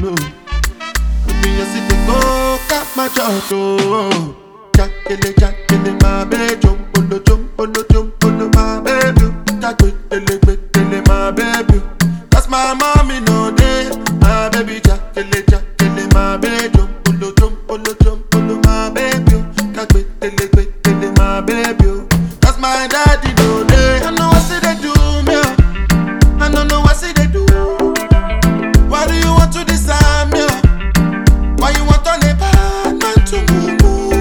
Me a see the go, got my job. Jackele, my baby, jump on the my baby. Jackele, my baby. Cause my mommy no day, my baby. Jackele, my baby, jump on the my baby. Jackele, my baby. Cause my daddy no day. I know what say they do me, I don't know what say they do. Why do you want to disarm me? Why you want on a bad man to move?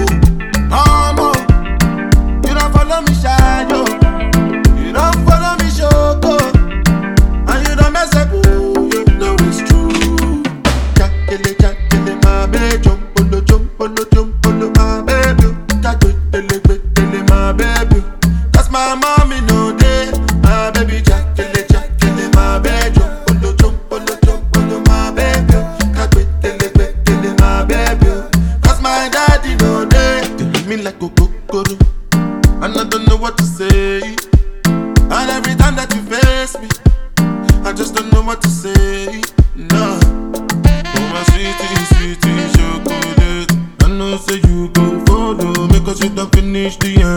You don't follow me, shadow. You don't follow me, shoko. And you don't mess up, you know it's true. Jackele, my baby. Jump on the my baby. Jackele, my baby. Cause my mommy no day, my baby. Jackele, my baby. Jump on the my baby. Jackele, my baby. Cause my daddy no day. They leave me like a kokoro, and I don't know what to say. And every time that you face me, I just don't know what to say. No. Oh my sweetie, chocolate. I know say you go follow me cause you don't finish the